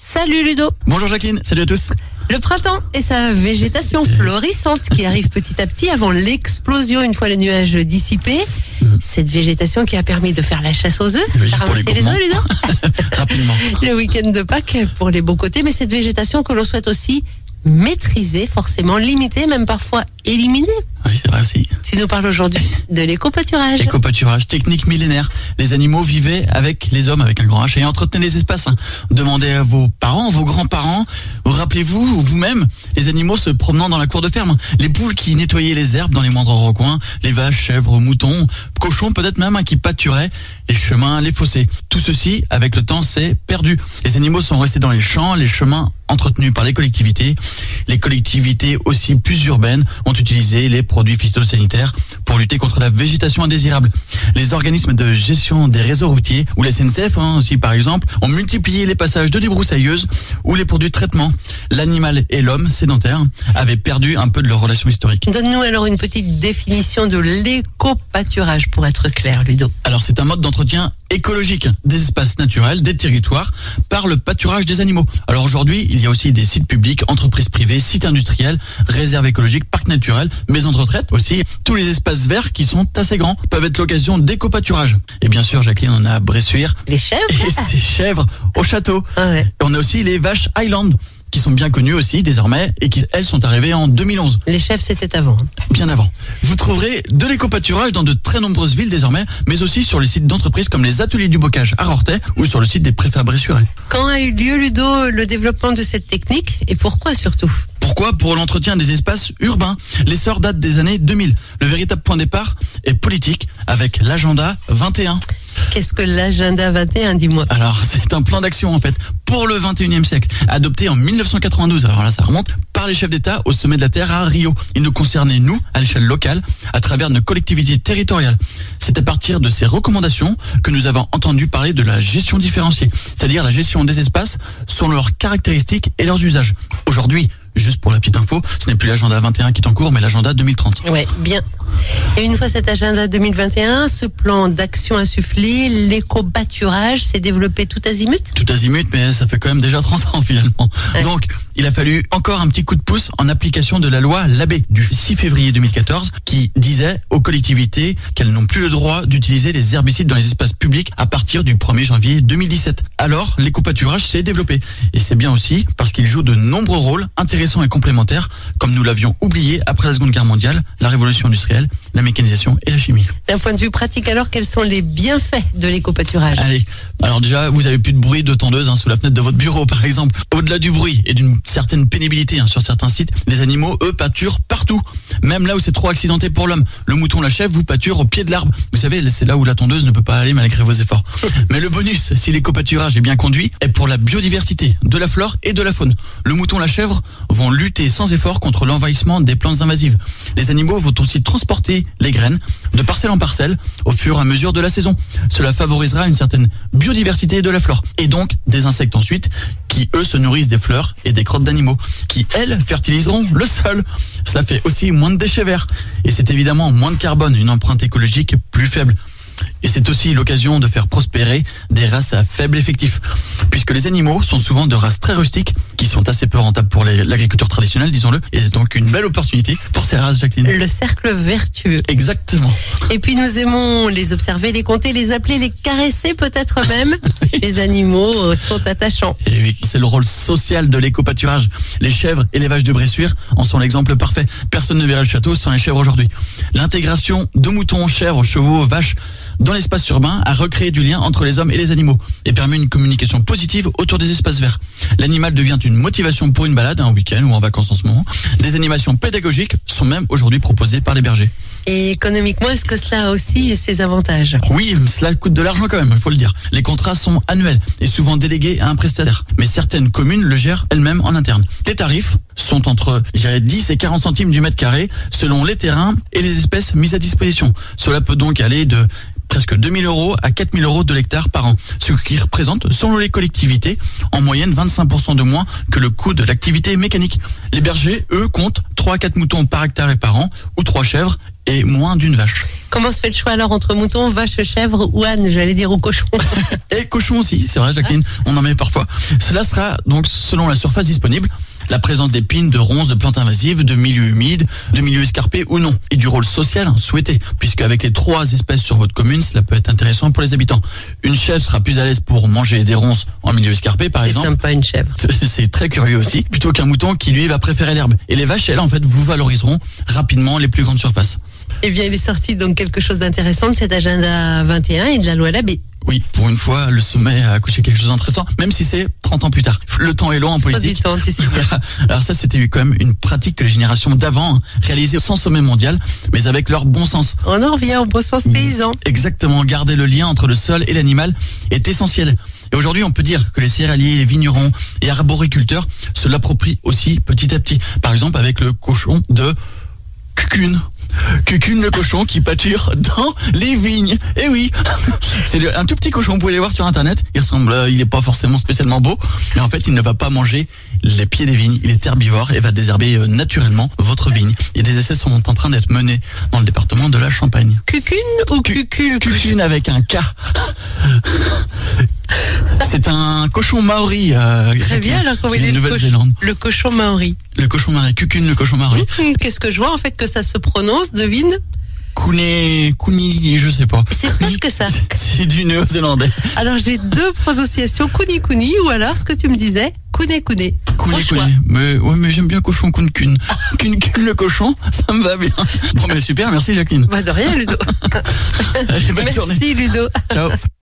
Salut Ludo. Bonjour Jacqueline, salut à tous. Le printemps et sa végétation florissante qui arrive petit à petit avant l'explosion une fois les nuages dissipés. Cette végétation qui a permis de faire la chasse aux œufs. Oui, T'as pour les ramassé les œufs, Ludo? Rapidement. Le week-end de Pâques pour les beaux côtés, mais cette végétation que l'on souhaite aussi maîtriser, forcément limiter, même parfois éliminer. Oui, c'est vrai aussi. Tu nous parles aujourd'hui de l'éco-pâturage. Éco-pâturage, technique millénaire. Les animaux vivaient avec les hommes, avec un grand H, et entretenaient les espaces. Demandez à vos parents, vos grands-parents. Rappelez-vous, vous-même, les animaux se promenant dans la cour de ferme. Les poules qui nettoyaient les herbes dans les moindres recoins. Les vaches, chèvres, moutons, cochons peut-être même, qui pâturaient les chemins, les fossés. Tout ceci, avec le temps, s'est perdu. Les animaux sont restés dans les champs, les chemins entretenus par les collectivités. Les collectivités aussi plus urbaines ont utilisé les produits phytosanitaires pour lutter contre la végétation indésirable. Les organismes de gestion des réseaux routiers, ou la SNCF aussi par exemple, ont multiplié les passages de débroussailleuses ou les produits de traitement. L'animal et l'homme sédentaire avaient perdu un peu de leur relation historique. Donne-nous alors une petite définition de l'éco-pâturage pour être clair, Ludo. Alors c'est un mode d'entretien écologique des espaces naturels, des territoires, par le pâturage des animaux. Alors aujourd'hui, il y a aussi des sites publics, entreprises privées, sites industriels, réserves écologiques, parcs naturels, maisons de retraite aussi. Tous les espaces verts qui sont assez grands peuvent être l'occasion d'éco-pâturage. Et bien sûr, Jacqueline, on a Bressuire. Les chèvres. Et ces chèvres au château. Ah ouais. Et on a aussi les vaches Highland, qui sont bien connues aussi désormais et qui, elles, sont arrivées en 2011. Les chèvres, c'était avant. Bien avant. Vous trouverez de l'éco-pâturage dans de très nombreuses villes désormais, mais aussi sur les sites d'entreprises comme les ateliers du bocage à Rorthais ou sur le site des préfets bressurais. Quand a eu lieu, Ludo, le développement de cette technique et pourquoi surtout? Pourquoi? Pour l'entretien des espaces urbains. L'essor date des années 2000. Le véritable point de départ est politique avec l'agenda 21. Qu'est-ce que l'agenda 21, dis-moi? Alors, c'est un plan d'action en fait pour le 21e siècle, adopté en 1992. Alors là, ça remonte par les chefs d'État au sommet de la Terre à Rio. Il nous concernait, nous, à l'échelle locale, à travers nos collectivités territoriales. C'est à partir de ces recommandations que nous avons entendu parler de la gestion différenciée, c'est-à-dire la gestion des espaces selon leurs caractéristiques et leurs usages. Aujourd'hui, juste pour la petite info, ce n'est plus l'agenda 21 qui est en cours, mais l'agenda 2030. Ouais, bien. Et une fois cet agenda 2021, ce plan d'action insufflé, l'éco-pâturage s'est développé tout azimut? Tout azimut, mais ça fait quand même déjà 30 ans finalement. Ouais. Donc, il a fallu encore un petit coup de pouce en application de la loi Labbé du 6 février 2014 qui disait aux collectivités qu'elles n'ont plus le droit d'utiliser les herbicides dans les espaces publics à partir du 1er janvier 2017. Alors, l'éco-pâturage s'est développé. Et c'est bien aussi parce qu'il joue de nombreux rôles intéressants et complémentaires, comme nous l'avions oublié après la Seconde Guerre mondiale, la révolution industrielle, la mécanisation et la chimie. D'un point de vue pratique, alors, quels sont les bienfaits de l'éco-pâturage? Allez, alors déjà, vous avez plus de bruit de tondeuse sous la fenêtre de votre bureau, par exemple. Au-delà du bruit et d'une certaine pénibilité sur certains sites, les animaux, eux, pâturent partout. Même là où c'est trop accidenté pour l'homme. Le mouton, la chèvre, vous pâturent au pied de l'arbre. Vous savez, c'est là où la tondeuse ne peut pas aller malgré vos efforts. Mais le bonus, si l'éco-pâturage est bien conduit, est pour la biodiversité, de la flore et de la faune. Le mouton, la chèvre vont lutter sans effort contre l'envahissement des plantes invasives. Les animaux vont aussi transporter les graines de parcelle en parcelle au fur et à mesure de la saison. Cela favorisera une certaine biodiversité de la flore et donc des insectes ensuite qui eux se nourrissent des fleurs et des crottes d'animaux qui elles fertiliseront le sol. Cela fait aussi moins de déchets verts et c'est évidemment moins de carbone, une empreinte écologique plus faible. Et c'est aussi l'occasion de faire prospérer des races à faible effectif, puisque les animaux sont souvent de races très rustiques, qui sont assez peu rentables pour l'agriculture traditionnelle, disons-le, et c'est donc une belle opportunité pour ces races, Jacqueline. Le cercle vertueux. Exactement. Et puis nous aimons les observer, les compter, les appeler, les caresser peut-être même. Les animaux sont attachants. Et oui, c'est le rôle social de l'éco-pâturage. Les chèvres et les vaches de Bressuire en sont l'exemple parfait. Personne ne verrait le château sans les chèvres aujourd'hui. L'intégration de moutons, chèvres, chevaux, vaches dans l'espace urbain a recréé du lien entre les hommes et les animaux et permet une communication positive autour des espaces verts. L'animal devient une motivation pour une balade, un week-end ou en vacances en ce moment. Des animations pédagogiques sont même aujourd'hui proposées par les bergers. Et économiquement, est-ce que cela a aussi ses avantages? Oui, cela coûte de l'argent quand même, il faut le dire. Les contrats sont annuels et souvent délégués à un prestataire. Mais certaines communes le gèrent elles-mêmes en interne. Les tarifs sont entre, je dirais, 10 et 40 centimes du mètre carré selon les terrains et les espèces mises à disposition. Cela peut donc aller de presque 2 000 € à 4 000 € de l'hectare par an, ce qui représente, selon les collectivités, en moyenne 25% de moins que le coût de l'activité mécanique. Les bergers, eux, comptent 3 à 4 moutons par hectare et par an, ou 3 chèvres et moins d'une vache. Comment se fait le choix alors entre moutons, vaches, chèvres ou ânes, j'allais dire, ou cochons? Et cochons aussi, c'est vrai, Jacqueline, on en met parfois. Cela sera donc selon la surface disponible, la présence d'épines, de ronces, de plantes invasives, de milieux humides, de milieux escarpés ou non, et du rôle social souhaité, puisque avec les 3 espèces sur votre commune, cela peut être intéressant pour les habitants. Une chèvre sera plus à l'aise pour manger des ronces en milieu escarpé, par exemple. C'est sympa, une chèvre. C'est très curieux aussi, plutôt qu'un mouton qui lui va préférer l'herbe. Et les vaches, elles, en fait, vous valoriseront rapidement les plus grandes surfaces. Eh bien, il est sorti donc quelque chose d'intéressant de cet agenda 21 et de la loi Labbé. Oui, pour une fois, le sommet a accouché quelque chose d'intéressant, même si c'est 30 ans plus tard. Le temps est long en politique. Pas du temps, tu sais bien. Alors ça, c'était quand même une pratique que les générations d'avant réalisaient sans sommet mondial, mais avec leur bon sens. On en revient au bon sens paysan. Exactement, garder le lien entre le sol et l'animal est essentiel. Et aujourd'hui, on peut dire que les céréaliers, les vignerons et arboriculteurs se l'approprient aussi petit à petit. Par exemple, avec le cochon de Cucune. Cucune, le cochon qui pâture dans les vignes. Eh oui, c'est un tout petit cochon, vous pouvez le voir sur internet. Il n'est pas forcément spécialement beau, mais en fait il ne va pas manger les pieds des vignes. Il est herbivore et va désherber naturellement votre vigne. Et des essais sont en train d'être menés dans le département de la Champagne. Cucune ou cucule? Cucune avec un K. C'est un cochon maori. Très bien, alors comment il est Nouvelle-Zélande. Le cochon maori. Le cochon maori, Cucune, le cochon maori. Qu'est-ce que je vois en fait que ça se prononce, devine? Kuni, je sais pas. C'est presque ça. C'est du néo-zélandais. Alors j'ai 2 prononciations, kuni ou alors ce que tu me disais, kune. Mais j'aime bien cochon Kun. Kun le cochon, ça me va bien. Bon mais super, merci Jacqueline. Bah de rien Ludo. Allez, bonne journée. Merci Ludo. Ciao.